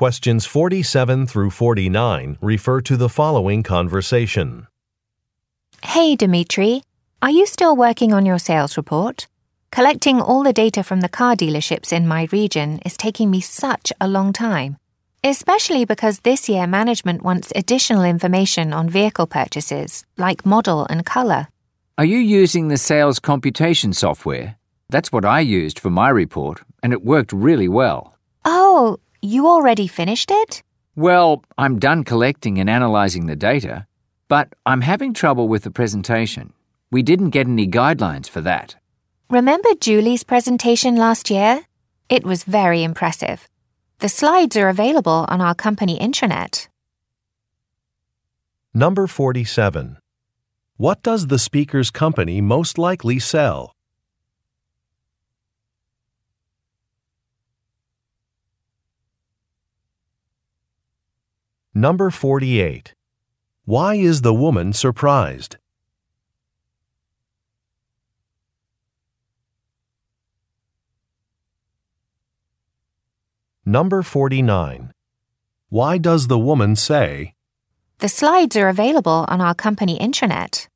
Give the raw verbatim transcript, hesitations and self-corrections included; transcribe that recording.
Questions forty-seven through forty-nine refer to the following conversation. Hey, Dimitri. Are you still working on your sales report? Collecting all the data from the car dealerships in my region is taking me such a long time, especially because this year management wants additional information on vehicle purchases, like model and color. Are you using the sales computation software? That's what I used for my report, and it worked really well. Oh, you already finished it? Well, I'm done collecting and analyzing the data, but I'm having trouble with the presentation. We didn't get any guidelines for that. Remember Julie's presentation last year? It was very impressive. The slides are available on our company intranet. Number forty-seven. What does the speaker's company most likely sell? Number forty-eight. Why is the woman surprised? Number forty-nine. Why does the woman say, The slides are available on our company intranet?